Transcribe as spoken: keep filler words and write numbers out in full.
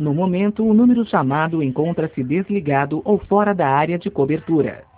No momento, o número chamado encontra-se desligado ou fora da área de cobertura.